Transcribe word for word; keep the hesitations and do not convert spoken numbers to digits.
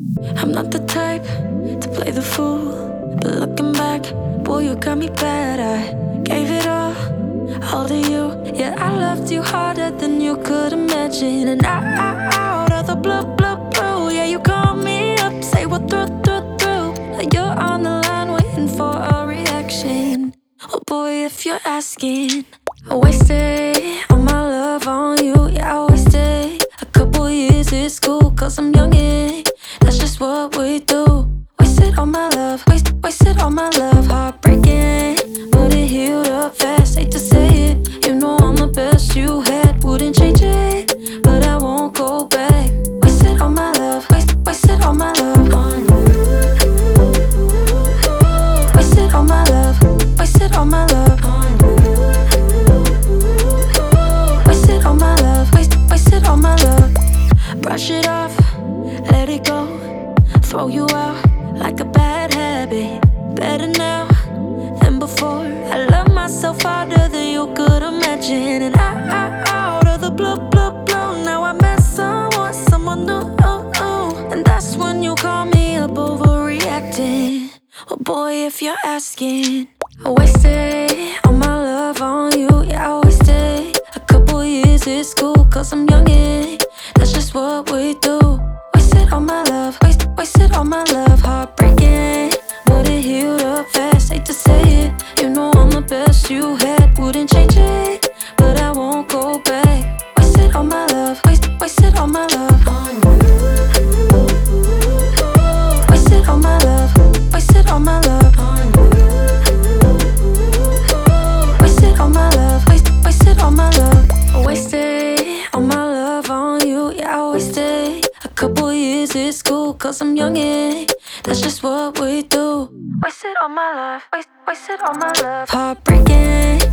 I'm not the type to play the fool, but looking back, boy, you got me bad. I gave it all, all to you. Yeah, I loved you harder than you could imagine. And I, I, out of the blue, blue, blue, yeah, you call me up, say what through, through, through. Like you're on the line waiting for a reaction. Oh boy, if you're asking, I wasted all my love on you. Yeah, I wasted a couple years at school, cause I'm young and that's just what we do. Wasted all my love, waste, wasted all my love. Heartbreaking, but it healed up fast. Hate to say it, you know I'm the best you had. Wouldn't change it, but I won't go back. Wasted all my love, waste, wasted all my love on you. Wasted all my love, wasted all my love on you. Wasted all my love, waste, wasted all my love. Brush it off, let it go. Throw you out like a bad habit. Better now than before. I love myself harder than you could imagine. And I, I, out of the blue, blue, blue, now I met someone, someone new, oh, oh. And that's when you call me up overreacting. Oh boy, if you're asking, I wasted all my love on you. Yeah, I wasted a couple years at school, cause I'm young and that's just what we do. Wasted all my love, waste, wasted all my love. Heartbreaking, but it healed up fast. Hate to say it, you know I'm the best you had. Wouldn't change it, but I won't go back. Wasted all my love, waste, wasted all my love on you. Wasted all my love, wasted all my love on you. Wasted all my love, waste, wasted all my love. I wasted all my love on you. Yeah, I wasted a couple years at school, cause I'm young and that's just what we do. Wasted all my love, waste, wasted all my love. Heartbreaking,